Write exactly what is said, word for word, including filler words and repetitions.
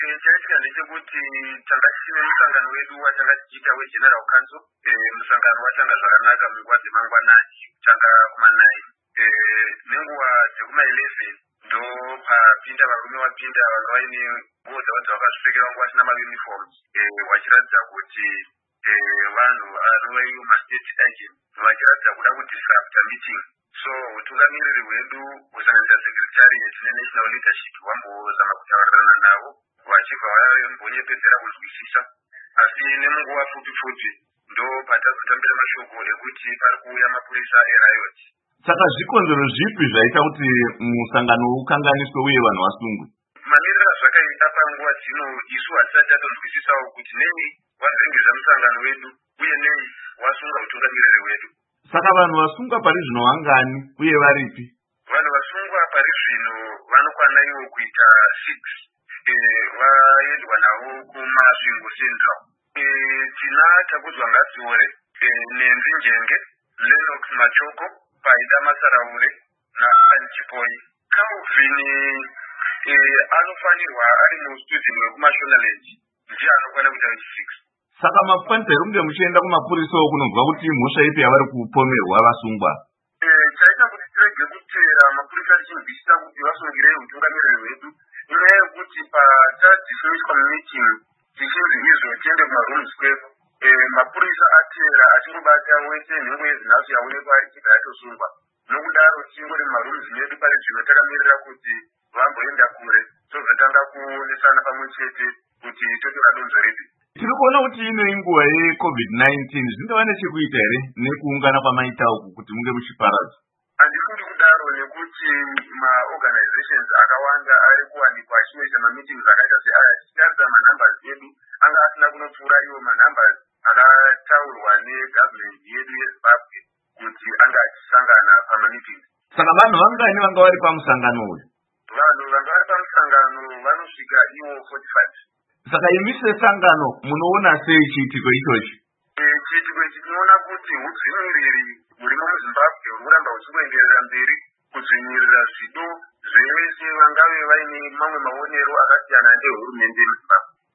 chaitika ndechekuti tanga tine musangano wedu watanga tichiita wegeneral council. Musangano watanga zvakanaka munguva dzemangwanani kutanga kumanai. Nenguva dzekuma eleven ndo papinda varume vapinda vanga vaine nguo dzavo dzavakazvipfekera vanga vasina mauniforms, vachiratidza kuti vanhu anova ivo mastate agent vachiratidza kuda kudisrupta meeting. So utungamiriri hwedu kusanganisa secretariat nenational leadership vambozama kutaurirana navo vachibva vambonyepedzera kunzwisisa, asi nemunguva fupi fupi ndo patazotambira mashoko ekuti pari kuuya mapurisa eriot. Saka zvikonzero zvipi zvaita kuti musangano ukanganiswe uye vanhu vasungwe? Mamiriro azvakaita panguva dzino isu hatisati tatonzwisisawo kuti nei wavhiringidza musangano wedu uye nei wasunga utungamiriri wedu. Saka vanhu vasungwa pari zvino vangani uye varipi? Vanhu vasungwa pari zvino vanokwana ivo kuita six. Vaendwa navo kumasvingo central. Tina Takudzwa Ngatsiore, Nenzi Njenge, Lennox Machoko, Paida Masaraure naAnchipoi. Calvin anofanirwa ari mustudent wekumashonaland ndiye anokwana kuita six. Saka mafanira kunge muchienda kumapurisa kunobva kuti mhosva ipi yavari kupomerwa vasungwa? Chaita kuti tirege kutera mapurisa tichinzwisisa kuti vasungirei utungamiriri hwedu inyaya yekuti patadismiswa mumeeting tichinzi izvo tiende kumarooms kwepo, mapurisa atera achingobata wese nhengo yezinhasu yaonekwa ari chibva yatosungwa. Nokudaro tichingori mumarooms medu pari zvino takamirira kuti vamboenda kure tozotanga kuonesana pamwe chete kuti totora donzo ripi. Tiri kuona kuti ino inguva yecovid nineteen zvingava nechekuita here nekuungana kwamaita uku kuti munge muchiparadza? Handifundi kudaro nekuti maorganizations akawanda ari kuwanikwa achiita mameetings akaita seaya. Tichitarisa manhumbers edu anga asina kunopfuura iwo manhumbers akataurwa negovernment yedu yeZimbabwe kuti anga achisangana pamameetings. Saka vanhu vangani vanga vari pamusangano uyu? Vanhu vanga vari pamusangano vanosvika ivo forty-five. Saka imi sesangano munoona sei chiitiko ichochi? Chiitiko ichi tinoona kuti hudzvinyiriri hurimo muZimbabwe huri kuramba huchingoenderera mberi kudzvinyirira zvido zvevese vangave vaine mamwe maonero akasiyana nehurumende yemuZimbabwe.